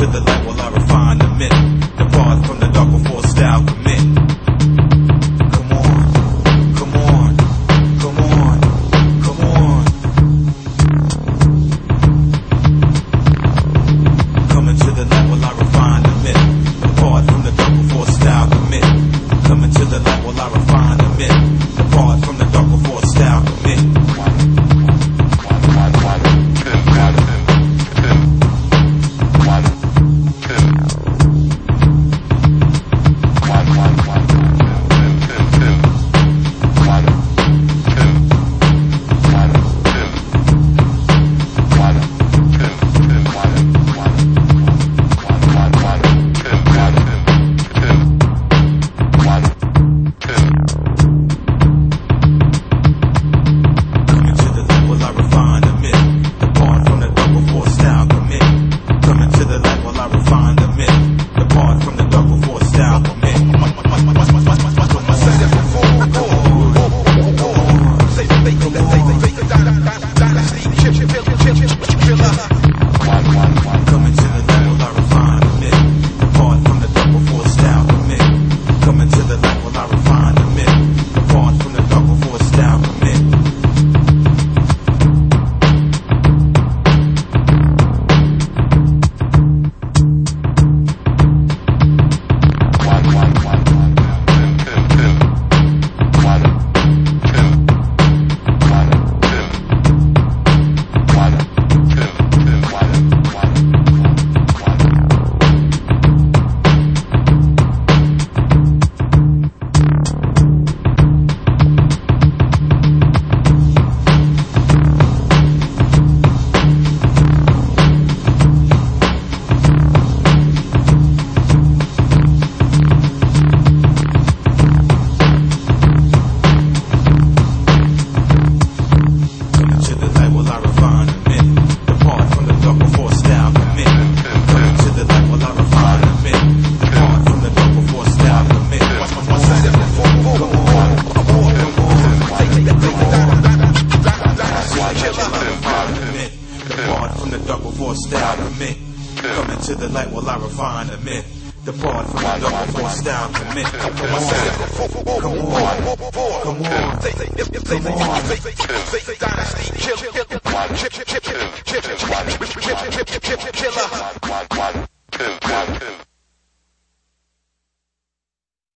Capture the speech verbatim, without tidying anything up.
the light while I refine the myth. Depart from the dark before style commit. Come on, come on, come on, come on. Coming to the light while I refine the myth. Depart from the dark before style commit. Coming to the light while I refine the myth. Depart from the dark before style commit. Coming to the light while I refine the myth. Depart from the dark before style commit. Come on, come on, come on, come on.